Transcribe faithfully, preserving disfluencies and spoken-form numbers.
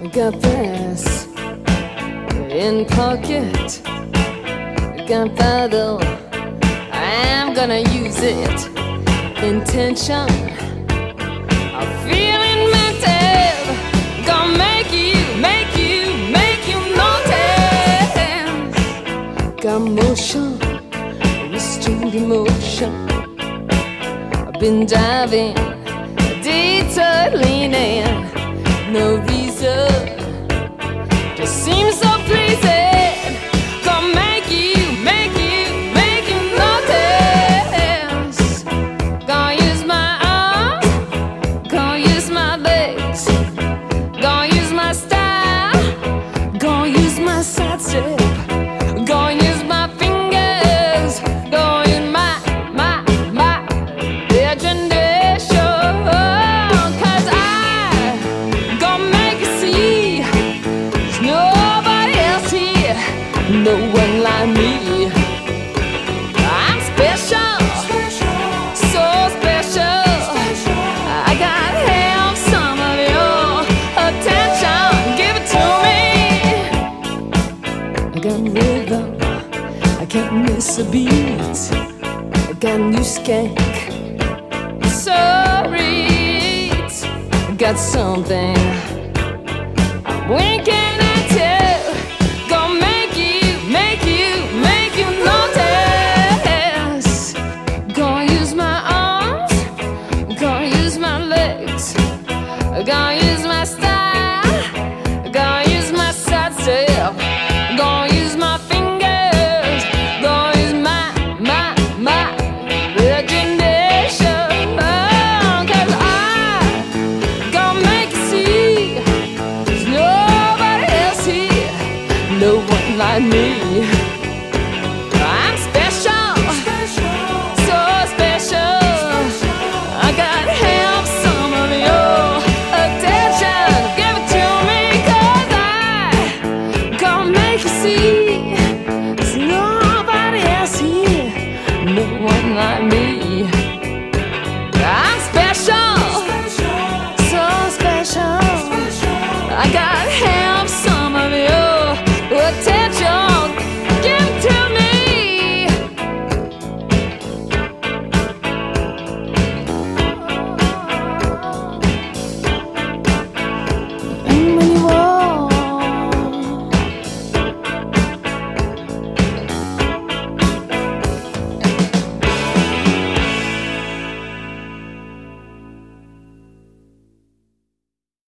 Got brass in pocket, gunpowder, I'm gonna use it. Intention of feeling mental, gonna make you, make you, make you notice. Got motion, restrained emotion. I've been diving, detour leaning, no reason, just seems so pleasing. Gonna make you, make you, make you notice. Gonna use my arms, gonna use my legs, gonna use my style, gonna use my side step, gonna use my fingers, gonna use my, my, my imagination. Cause I gonna make you see there's nobody else here, no one like me. I'm special, so special. I gotta have some of your attention. Give it to me. I got rhythm, I can't miss a beat. I got new skank, sorry. I got something I'm winking at you.